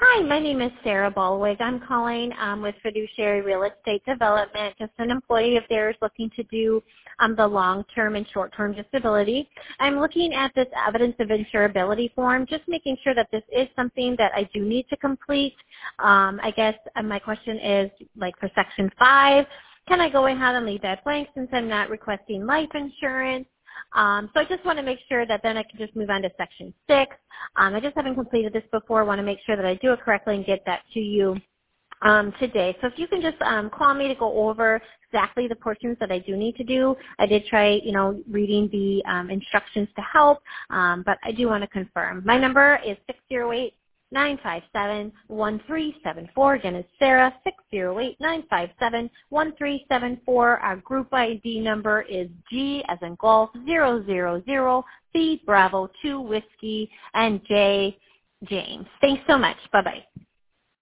Hi, my name is Sarah Ballwig. I'm calling with Fiduciary Real Estate Development, just an employee of theirs looking to do the long-term and short-term disability. I'm looking at this evidence of insurability form, just making sure that this is something that I do need to complete. I guess my question is, like for Section 5, can I go ahead and leave that blank since I'm not requesting life insurance? So I just want to make sure that then I can just move on to Section 6. I just haven't completed this before. I want to make sure that I do it correctly and get that to you today. So if you can just call me to go over exactly the portions that I do need to do. I did try, reading the instructions to help, but I do want to confirm. My number is 608-957-1374. Again, it's Sarah, 608-957-1374. Our group ID number is G as in golf, 000, B, Bravo, 2, Whiskey, and J, James. Thanks so much. Bye-bye.